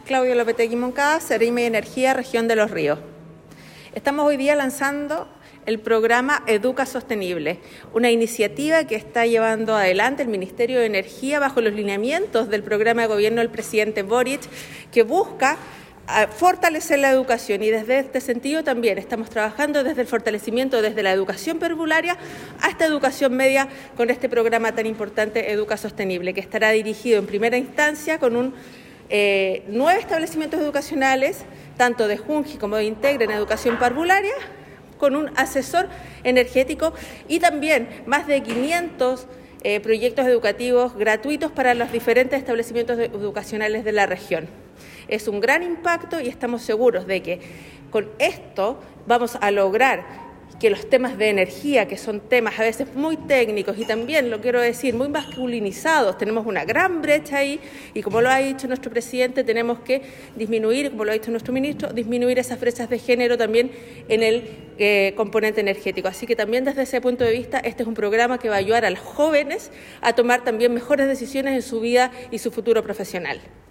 Claudio Lopetegui Moncada, Seremi de Energía, Región de Los Ríos. Estamos hoy día lanzando el programa Educa Sostenible, una iniciativa que está llevando adelante el Ministerio de Energía bajo los lineamientos del programa de gobierno del presidente Boric, que busca fortalecer la educación, y desde este sentido también estamos trabajando desde el fortalecimiento desde la educación parvularia hasta educación media con este programa tan importante Educa Sostenible, que estará dirigido en primera instancia con 9 establecimientos educacionales, tanto de Junji como de Integra en educación parvularia, con un asesor energético y también más de 500 proyectos educativos gratuitos para los diferentes establecimientos educacionales de la región. Es un gran impacto y estamos seguros de que con esto vamos a lograr que los temas de energía, que son temas a veces muy técnicos y también, lo quiero decir, muy masculinizados, tenemos una gran brecha ahí y como lo ha dicho nuestro presidente, tenemos que disminuir, como lo ha dicho nuestro ministro, disminuir esas brechas de género también en el componente energético. Así que también desde ese punto de vista, este es un programa que va a ayudar a los jóvenes a tomar también mejores decisiones en su vida y su futuro profesional.